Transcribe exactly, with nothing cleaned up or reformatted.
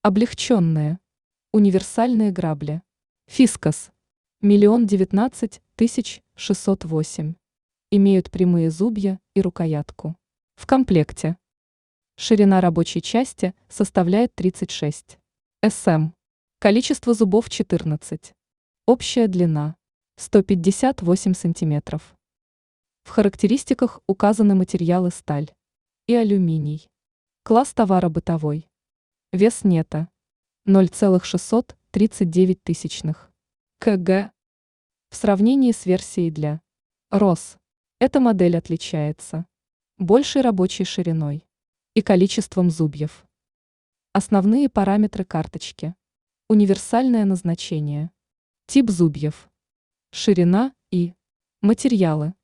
Облегченные. Универсальные грабли. Фискас. Миллион девятнадцать тысяч шестьсот восемь. Имеют прямые зубья и рукоятку. В комплекте. Ширина рабочей части составляет тридцать шесть сантиметров. Количество зубов четырнадцать. Общая длина сто пятьдесят восемь сантиметров. В характеристиках указаны материалы сталь и алюминий. Класс товара бытовой. Вес нета ноль целых шестьсот тридцать девять тысячных кг. В сравнении с версией для РОС эта модель отличается большей рабочей шириной и количеством зубьев. Основные параметры карточки. Универсальное назначение. Тип зубьев. Ширина и материалы.